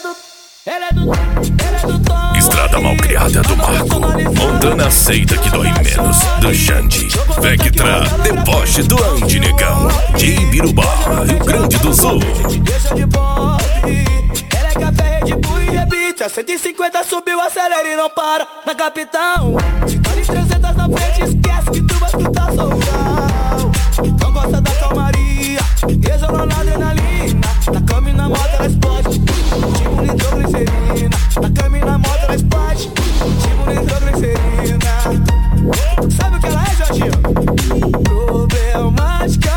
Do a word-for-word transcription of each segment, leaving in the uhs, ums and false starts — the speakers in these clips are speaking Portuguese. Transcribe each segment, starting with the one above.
do, ele é do, ele é do Tom. Estrada Malcriada do Marco. Montana aceita que dói menos, do Xande. Vectra, deboche do Andy Negão. De Ibirubá, Rio Grande do Sul. Deixa de pop, ela é café, Red Bull e rebite. A cento e cinquenta subiu, acelera e não para. Na capital, vale trezentos na frente, esquece que tu vai escutar soltão. Não gosta da calmaria, exala na adrenalina. Na cama e na moto ela explode, tipo nitroglicerina. Na cama e na moto ela explode, tipo nitroglicerina. Sabe o que ela é, Jorginho? Problemática.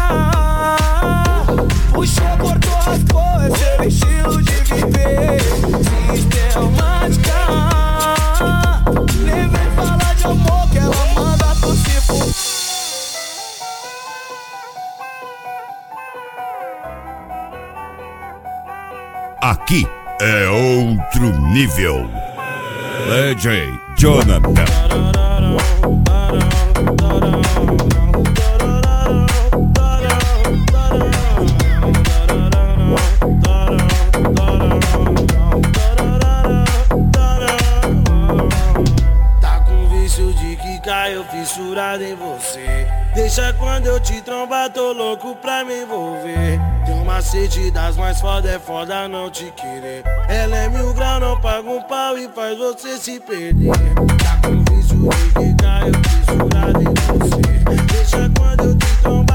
Puxou, cortou, raspou, é seu estilo de viver. Sistemática. Nem vem falar de amor que ela manda pro cipo. Aqui é outro nível. D J Jonathan. Tá com vício de que caiu fissurado em você. Deixa quando eu te trombar, tô louco pra me envolver. Tem um macete das mais foda, é foda não te querer. Ela é mil grau, não paga um pau e faz você se perder. Tá com vício de que caiu fissurado em você. Deixa quando eu te trombar.